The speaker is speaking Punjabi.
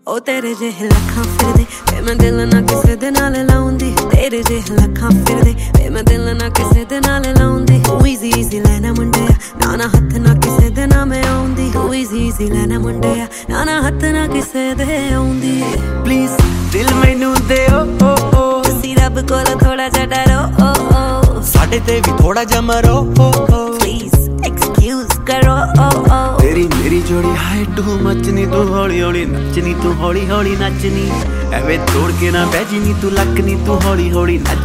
ਉਹ ਤੇਰੇ ਜਿਹੇ ਲੱਖਾਂ ਫਿਰਦੇ ਵੇ ਮੈਂ ਦਿਲ ਨਾ ਕਿਸੇ ਦੇ ਨਾਲ ਲਾਉਂਦੀ ਤੇਰੇ ਜਿਹੇ ਲੱਖਾਂ ਫਿਰਦੇ ਵੇ ਮੈਂ ਦਿਲ ਨਾ ਕਿਸੇ ਦੇ ਨਾਲ ਲਾਉਂਦੀ ਤੂੰ easy easy ਲੈਣਾ ਮੁੰਡਿਆ ਨਾ ਹੱਥ ਨਾ ਕਿਸੇ ਦੇ ਨਾ ਮੈਂ ਆਉਂਦੀ ਤੂੰ easy easy ਲੈਣਾ ਮੁੰਡਿਆ ਨਾ ਹੱਥ ਨਾ ਕਿਸੇ ਦੇ ਆਉਂਦੀ ਪਲੀਜ਼ ਦਿਲ ਮੈਨੂੰ ਦਿਓ ਤੁਸੀਂ ਰੱਬ ਕੋਲ ਥੋੜਾ ਜਿਹਾ ਡਰੋ ਸਾਡੇ ਤੇ ਵੀ ਥੋੜਾ ਜਿਹਾ ਮਰੋ ਪਲੀਜ਼ ਐਕਸਕਿਊਜ਼ ਕਰੋ ਤੇਰੀ ਮੇਰੀ ਜੋੜੀ ਹਾਏ ਟੂ ਮੱਚ ਨੀ ਤੂੰ ਹੌਲੀ ਹੌਲੀ ਨੱਚਨੀ ਤੂੰ ਹੌਲੀ ਹੌਲੀ ਨੱਚਨੀ ਐਵੇਂ ਤੋੜ ਕੇ ਨਾ ਬਹਿ ਜੀ ਨੀ ਤੂੰ ਲੱਕ ਨੀ ਤੂੰ ਹੌਲੀ ਹੌਲੀ ਨੱਚ